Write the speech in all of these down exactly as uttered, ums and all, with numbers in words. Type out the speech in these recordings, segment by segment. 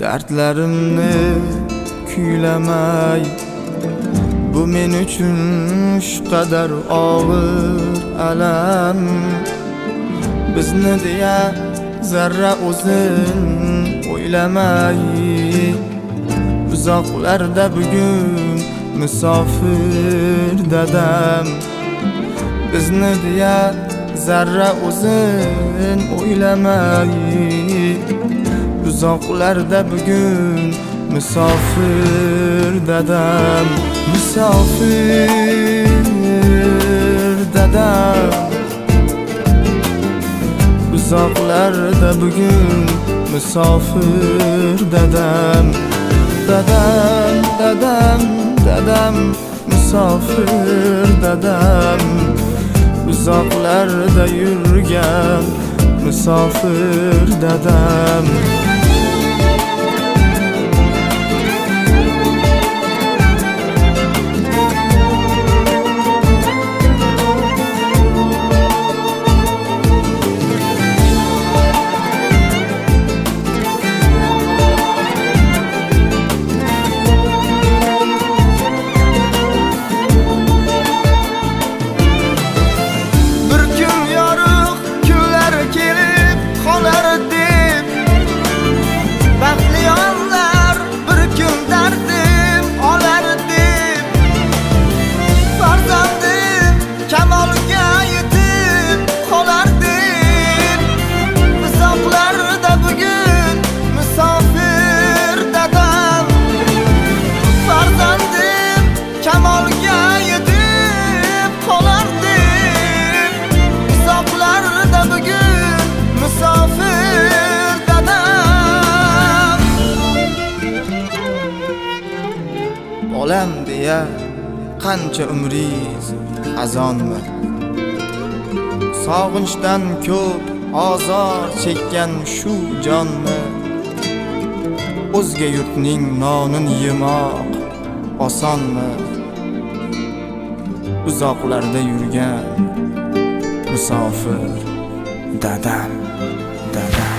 Dardlarimni kuylamay, bu men uchun shu qadar og'ir alam. Bizni deya zarra o'zin o'ylamay, uzoqlarda bugun musofir dadam. Bizni deya zarra o'zin o'ylamay, uzoqlarda bugun musofir dadam. Musofir dadam, uzoqlarda bugun musofir dadam. Dadam, dadam, dadam, musofir dadam. Uzoqlarda yurgan musofir dadam. Olam deya qancha umringiz azonmi? Sog'inchdan ko'p azor chekkan shu jonmi? O'zga yurtning nonin yemoq osonmi? Uzoqlarda yurgan musofir dadam, dadam.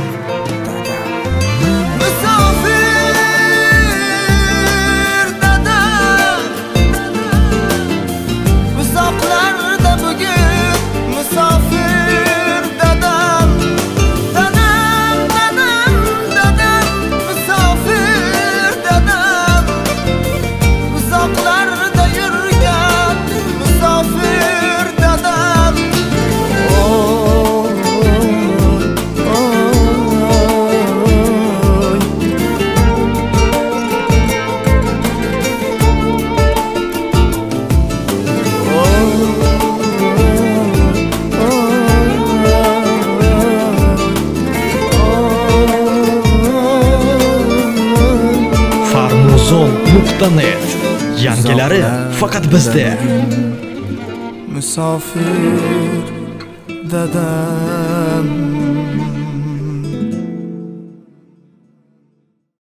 farmuzon nuqta net yangilari faqat bizda. Musofir dadam.